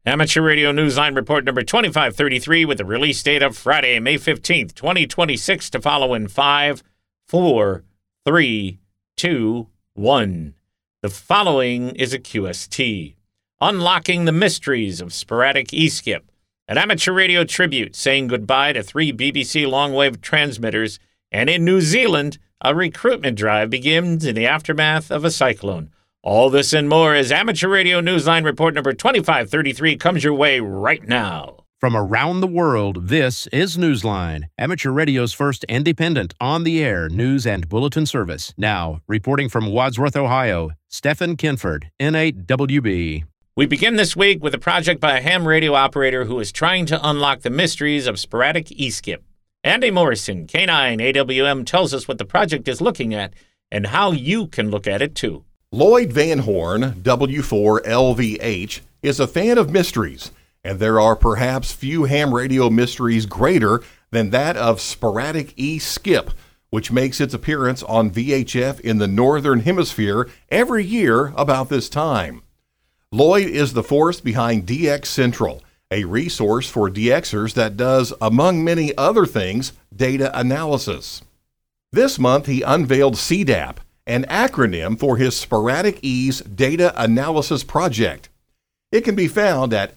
Amateur Radio Newsline Report number 2533 with the release date of Friday, May 15th, 2026 to follow in 5, 4, 3, 2, 1. The following is a QST. Unlocking the mysteries of sporadic E-skip. An amateur radio tribute saying goodbye to 3 BBC longwave transmitters. And in New Zealand, a recruitment drive begins in the aftermath of a cyclone. All this and more as Amateur Radio Newsline Report number 2533 comes your way right now. From around the world, this is Newsline, Amateur Radio's first independent, on-the-air news and bulletin service. Now, reporting from Wadsworth, Ohio, Stephen Kinford, N8WB. We begin this week with a project by a ham radio operator who is trying to unlock the mysteries of sporadic E-skip. Andy Morrison, K9AWM, tells us what the project is looking at and how you can look at it too. Lloyd Van Horn, W4LVH, is a fan of mysteries, and there are perhaps few ham radio mysteries greater than that of sporadic E-skip, which makes its appearance on VHF in the Northern Hemisphere every year about this time. Lloyd is the force behind DX Central, a resource for DXers that does, among many other things, data analysis. This month he unveiled CDAP, an acronym for his Sporadic E's data analysis project. It can be found at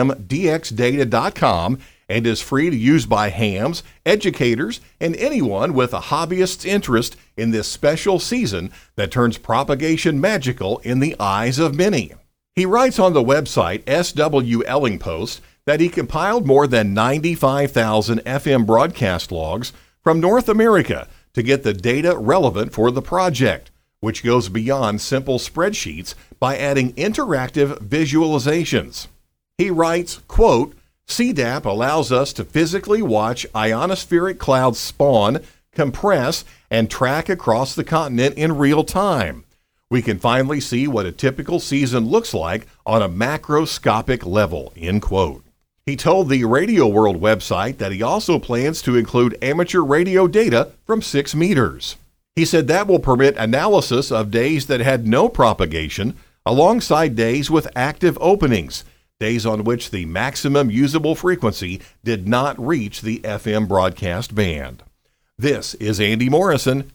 fmdxdata.com and is free to use by hams, educators, and anyone with a hobbyist's interest in this special season that turns propagation magical in the eyes of many. He writes on the website SW Ellingpost that he compiled more than 95,000 FM broadcast logs from North America to get the data relevant for the project, which goes beyond simple spreadsheets by adding interactive visualizations. He writes, quote, CDAP allows us to physically watch ionospheric clouds spawn, compress, and track across the continent in real time. We can finally see what a typical season looks like on a macroscopic level, end quote. He told the Radio World website that he also plans to include amateur radio data from 6 meters. He said that will permit analysis of days that had no propagation alongside days with active openings, days on which the maximum usable frequency did not reach the FM broadcast band. This is Andy Morrison,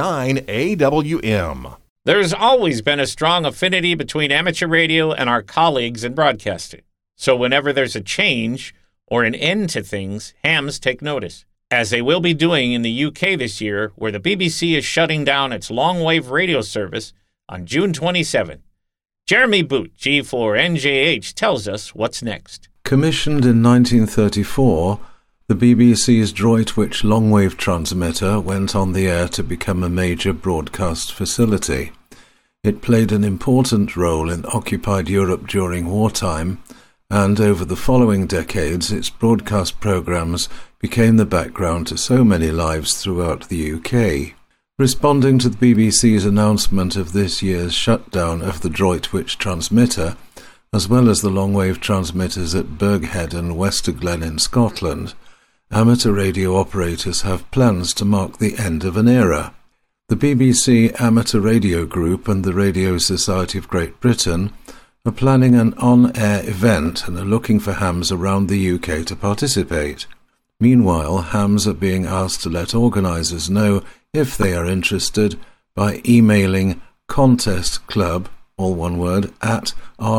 K9AWM. There's always been a strong affinity between amateur radio and our colleagues in broadcasting. So whenever there's a change or an end to things, hams take notice, as they will be doing in the UK this year, where the BBC is shutting down its long-wave radio service on June 27. Jeremy Boot, G4NJH, tells us what's next. Commissioned in 1934, the BBC's Droitwich long-wave transmitter went on the air to become a major broadcast facility. It played an important role in occupied Europe during wartime, and over the following decades its broadcast programmes became the background to so many lives throughout the UK. Responding to the BBC's announcement of this year's shutdown of the Droitwich transmitter, as well as the long-wave transmitters at Burghead and Westerglen in Scotland, amateur radio operators have plans to mark the end of an era. The BBC Amateur Radio Group and the Radio Society of Great Britain are planning an on-air event and are looking for hams around the UK to participate. Meanwhile, hams are being asked to let organisers know if they are interested by emailing contestclub, all one word, at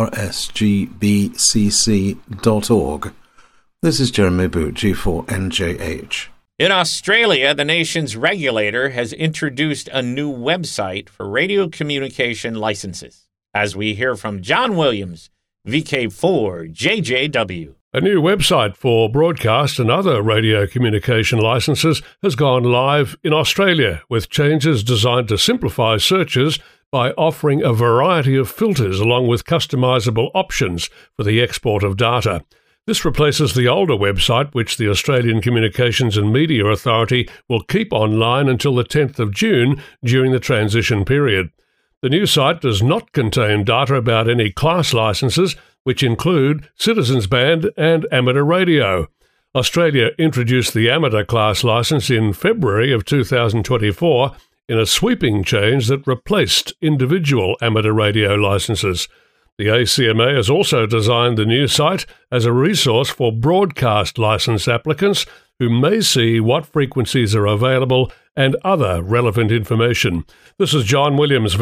rsgbcc.org. This is Jeremy Boot, G4NJH. In Australia, the nation's regulator has introduced a new website for radio communication licenses. As we hear from John Williams, VK4JJW. A new website for broadcast and other radio communication licenses has gone live in Australia, with changes designed to simplify searches by offering a variety of filters along with customisable options for the export of data. This replaces the older website, which the Australian Communications and Media Authority will keep online until the 10th of June during the transition period. The new site does not contain data about any class licenses, which include Citizens Band and Amateur Radio. Australia introduced the Amateur class licence in February of 2024 in a sweeping change that replaced individual amateur radio licenses. The ACMA has also designed the new site as a resource for broadcast licence applicants who may see what frequencies are available and other relevant information. This is John Williams,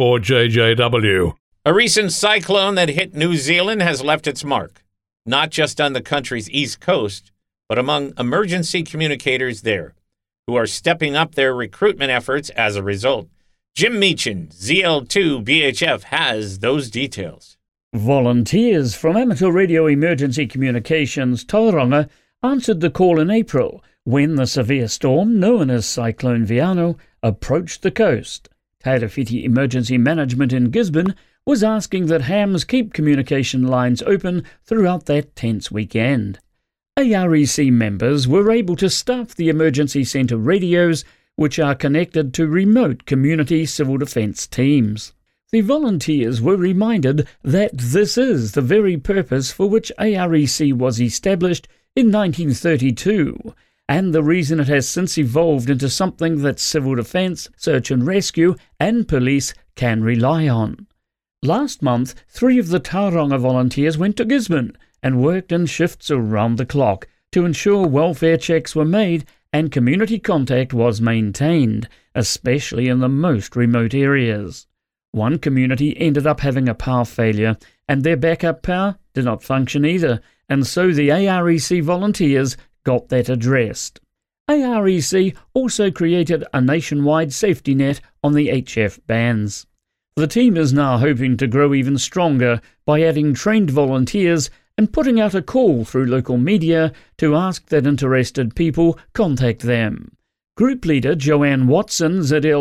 VK4JJW. A recent cyclone that hit New Zealand has left its mark, not just on the country's east coast, but among emergency communicators there, who are stepping up their recruitment efforts as a result. Jim Meechan, ZL2BHF, has those details. Volunteers from Amateur Radio Emergency Communications Tauranga answered the call in April when the severe storm known as Cyclone Viano approached the coast. Tairewhiti Emergency Management in Gisborne was asking that hams keep communication lines open throughout that tense weekend. AREC members were able to staff the emergency centre radios, which are connected to remote community civil defence teams. The volunteers were reminded that this is the very purpose for which AREC was established in 1932, and the reason it has since evolved into something that civil defence, search and rescue, and police can rely on. Last month, 3 of the Tauranga volunteers went to Gisborne and worked in shifts around the clock to ensure welfare checks were made and community contact was maintained, especially in the most remote areas. One community ended up having a power failure, and their backup power did not function either, and so the AREC volunteers got that addressed. AREC also created a nationwide safety net on the HF bands. The team is now hoping to grow even stronger by adding trained volunteers and putting out a call through local media to ask that interested people contact them. Group leader Joanne Watson,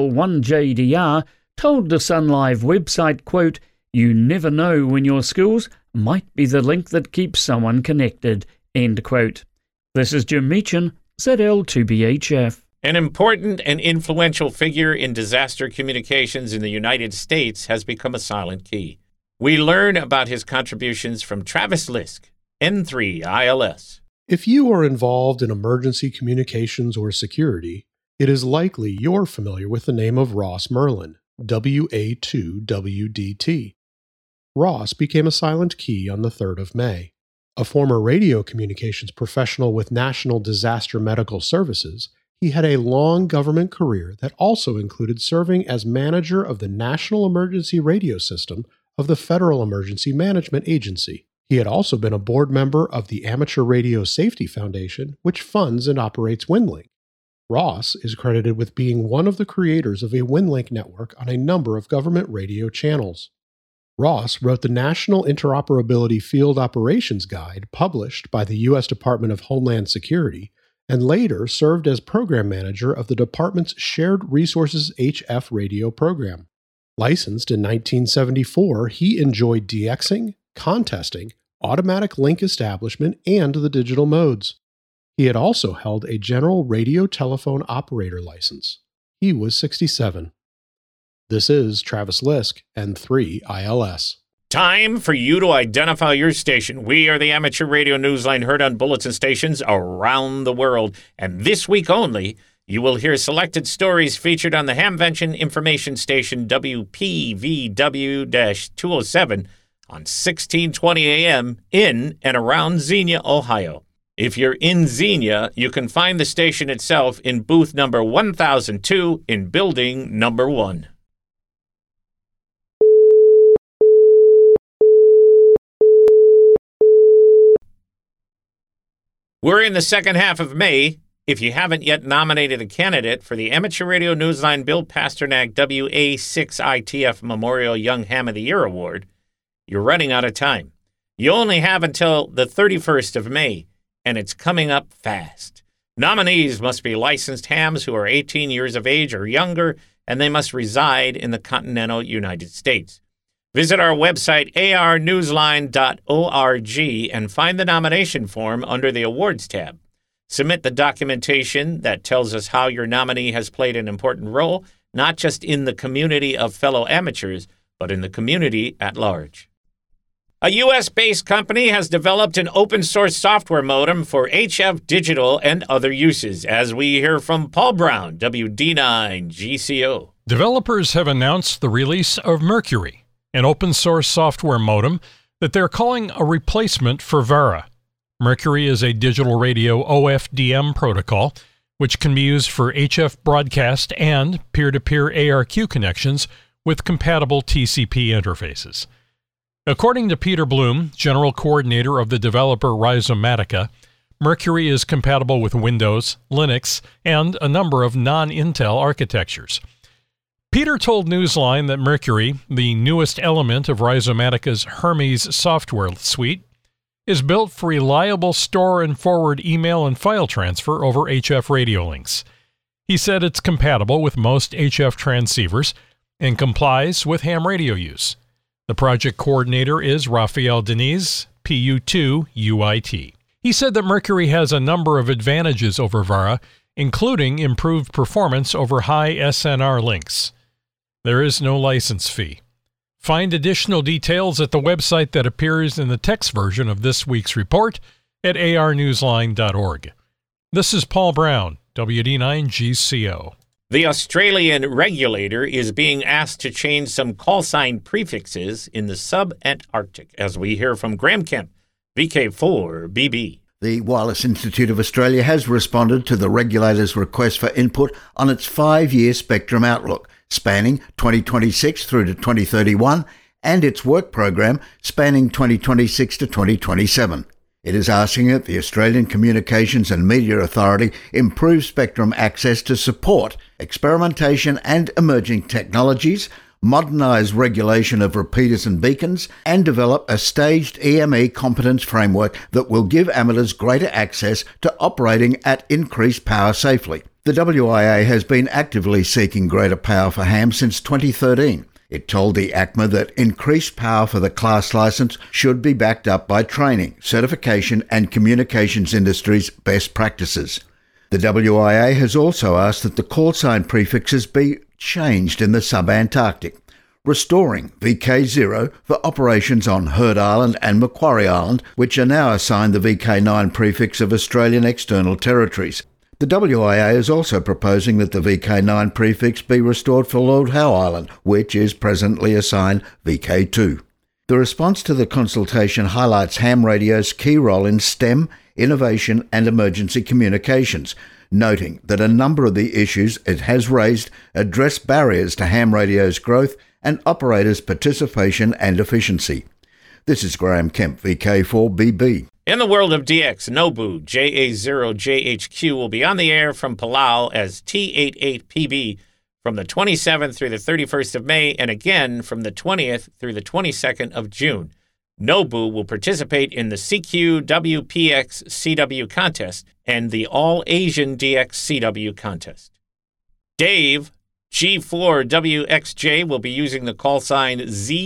ZL1JDR, told the Sun Live website, quote, "You never know when your skills might be the link that keeps someone connected," end quote. This is Jim Meechan, ZL2BHF. An important and influential figure in disaster communications in the United States has become a silent key. We learn about his contributions from Travis Lisk, N3ILS. If you are involved in emergency communications or security, it is likely you're familiar with the name of Ross Merlin, WA2WDT. Ross became a silent key on the 3rd of May. A former radio communications professional with National Disaster Medical Services, he had a long government career that also included serving as manager of the National Emergency Radio System of the Federal Emergency Management Agency. He had also been a board member of the Amateur Radio Safety Foundation, which funds and operates WinLink. Ross is credited with being one of the creators of a WinLink network on a number of government radio channels. Ross wrote the National Interoperability Field Operations Guide published by the U.S. Department of Homeland Security, and later served as program manager of the department's Shared Resources HF radio program. Licensed in 1974, he enjoyed DXing, contesting, automatic link establishment, and the digital modes. He had also held a general radio telephone operator license. He was 67. This is Travis Lisk, N3ILS. Time for you to identify your station. We are the Amateur Radio Newsline, heard on bulletin stations around the world. And this week only, you will hear selected stories featured on the Hamvention information station WPVW-207 on 1620 AM in and around Xenia, Ohio. If you're in Xenia, you can find the station itself in booth number 1002 in building number 1. We're in the second half of May. If you haven't yet nominated a candidate for the Amateur Radio Newsline Bill Pasternak WA6ITF Memorial Young Ham of the Year Award, you're running out of time. You only have until the 31st of May, and it's coming up fast. Nominees must be licensed hams who are 18 years of age or younger, and they must reside in the continental United States. Visit our website, arnewsline.org, and find the nomination form under the Awards tab. Submit the documentation that tells us how your nominee has played an important role, not just in the community of fellow amateurs, but in the community at large. A U.S.-based company has developed an open-source software modem for HF digital and other uses, as we hear from Paul Brown, WD9 GCO. Developers have announced the release of Mercury, an open-source software modem that they're calling a replacement for Vara. Mercury is a digital radio OFDM protocol, which can be used for HF broadcast and peer-to-peer ARQ connections with compatible TCP interfaces. According to Peter Bloom, general coordinator of the developer Rhizomatica, Mercury is compatible with Windows, Linux, and a number of non-Intel architectures. Peter told Newsline that Mercury, the newest element of Rhizomatica's Hermes software suite, is built for reliable store and forward email and file transfer over HF radio links. He said it's compatible with most HF transceivers and complies with ham radio use. The project coordinator is Raphael Deniz, PU2 UIT. He said that Mercury has a number of advantages over Vara, including improved performance over high SNR links. There is no license fee. Find additional details at the website that appears in the text version of this week's report at arnewsline.org. This is Paul Brown, WD9GCO. The Australian regulator is being asked to change some call sign prefixes in the sub-Antarctic, as we hear from Graham Kemp, VK4BB. The Wireless Institute of Australia has responded to the regulator's request for input on its 5-year spectrum outlook, spanning 2026 through to 2031, and its work program spanning 2026 to 2027. It is asking that the Australian Communications and Media Authority improve spectrum access to support experimentation and emerging technologies, modernise regulation of repeaters and beacons, and develop a staged EME competence framework that will give amateurs greater access to operating at increased power safely. The WIA has been actively seeking greater power for ham since 2013. It told the ACMA that increased power for the class licence should be backed up by training, certification and communications industry's best practices. The WIA has also asked that the call sign prefixes be changed in the sub-Antarctic, restoring VK0 for operations on Heard Island and Macquarie Island, which are now assigned the VK9 prefix of Australian external territories. The WIA is also proposing that the VK9 prefix be restored for Lord Howe Island, which is presently assigned VK2. The response to the consultation highlights ham radio's key role in STEM, innovation and emergency communications, noting that a number of the issues it has raised address barriers to ham radio's growth and operators' participation and efficiency. This is Graham Kemp, VK4BB. In the world of DX, Nobu JA0JHQ will be on the air from Palau as T88PB from the 27th through the 31st of May and again from the 20th through the 22nd of June. Nobu will participate in the CQ-WPX CW contest and the All-Asian DX CW contest. Dave G4WXJ will be using the call sign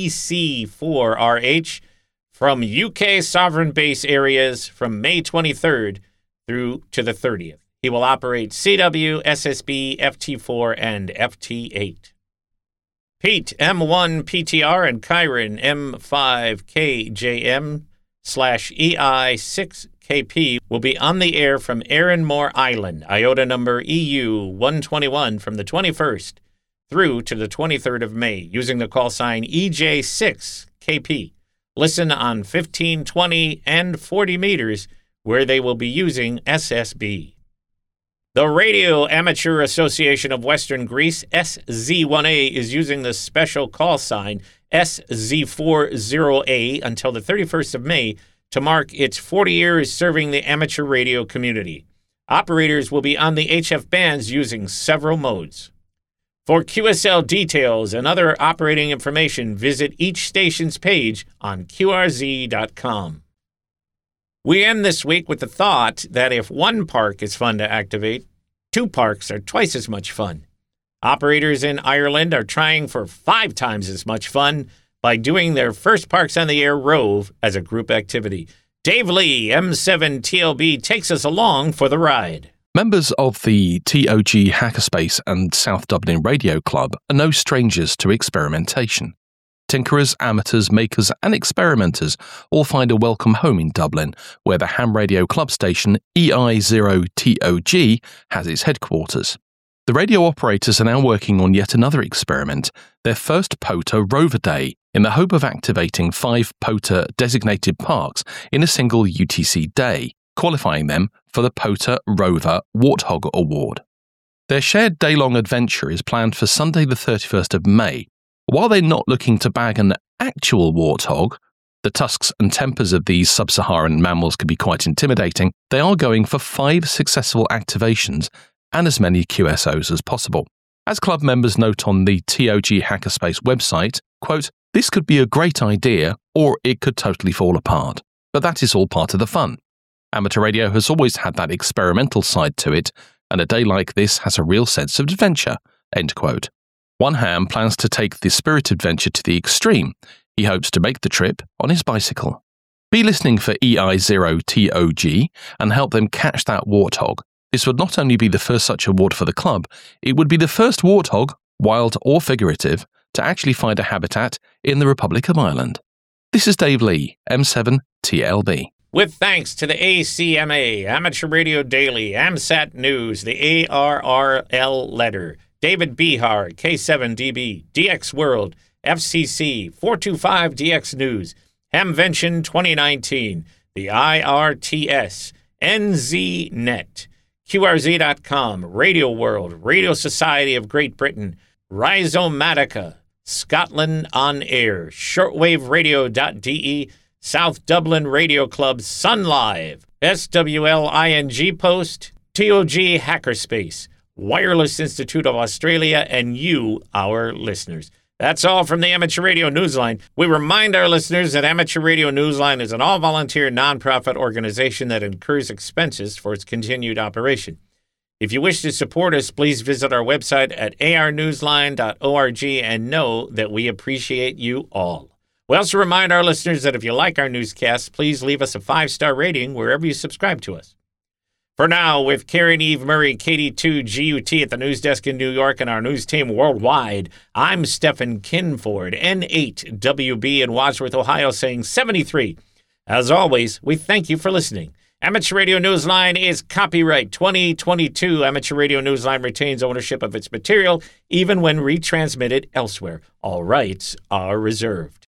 ZC4RH from UK sovereign base areas from May 23rd through to the 30th. He will operate CW, SSB, FT4, and FT8. Pete M1 PTR and Kyron M5KJM/EI6KP will be on the air from Erinmore Island, IOTA number EU121 from the 21st through to the 23rd of May, using the call sign EJ6KP. Listen on 15, 20, and 40 meters, where they will be using SSB. The Radio Amateur Association of Western Greece, SZ1A, is using the special call sign SZ40A until the 31st of May to mark its 40 years serving the amateur radio community. Operators will be on the HF bands using several modes. For QSL details and other operating information, visit each station's page on QRZ.com. We end this week with the thought that if one park is fun to activate, 2 parks are twice as much fun. Operators in Ireland are trying for 5 times as much fun by doing their first Parks on the Air Rove as a group activity. Dave Lee, M7TLB, takes us along for the ride. Members of the TOG Hackerspace and South Dublin Radio Club are no strangers to experimentation. Tinkerers, amateurs, makers and experimenters all find a welcome home in Dublin, where the ham radio club station EI0TOG has its headquarters. The radio operators are now working on yet another experiment, their first POTA Rover Day, in the hope of activating 5 POTA designated parks in a single UTC day, qualifying them for the POTA Rover Warthog Award. Their shared day-long adventure is planned for Sunday the 31st of May. While they're not looking to bag an actual warthog, the tusks and tempers of these sub-Saharan mammals can be quite intimidating, they are going for 5 successful activations and as many QSOs as possible. As club members note on the TOG Hackerspace website, quote, "This could be a great idea, or it could totally fall apart. But that is all part of the fun. Amateur radio has always had that experimental side to it, and a day like this has a real sense of adventure," end quote. One ham plans to take the spirit adventure to the extreme. He hopes to make the trip on his bicycle. Be listening for EI0TOG and help them catch that warthog. This would not only be the first such award for the club, it would be the first warthog, wild or figurative, to actually find a habitat in the Republic of Ireland. This is Dave Lee, M7TLB. With thanks to the ACMA, Amateur Radio Daily, AMSAT News, the ARRL Letter, David Behar, K7DB, DX World, FCC, 425 DX News, Hamvention 2019, the IRTS, NZNet, QRZ.com, Radio World, Radio Society of Great Britain, Rhizomatica, Scotland On Air, shortwaveradio.de, South Dublin Radio Club, Sun Live, SWLING Post, TOG Hackerspace, Wireless Institute of Australia, and you, our listeners. That's all from the Amateur Radio Newsline. We remind our listeners that Amateur Radio Newsline is an all-volunteer nonprofit organization that incurs expenses for its continued operation. If you wish to support us, please visit our website at arnewsline.org and know that we appreciate you all. We also remind our listeners that if you like our newscasts, please leave us a 5-star rating wherever you subscribe to us. For now, with Karen Eve Murray, KD2GUT at the news desk in New York and our news team worldwide, I'm Stephen Kinford, N8WB in Wadsworth, Ohio, saying 73. As always, we thank you for listening. Amateur Radio Newsline is copyright 2022. Amateur Radio Newsline retains ownership of its material, even when retransmitted elsewhere. All rights are reserved.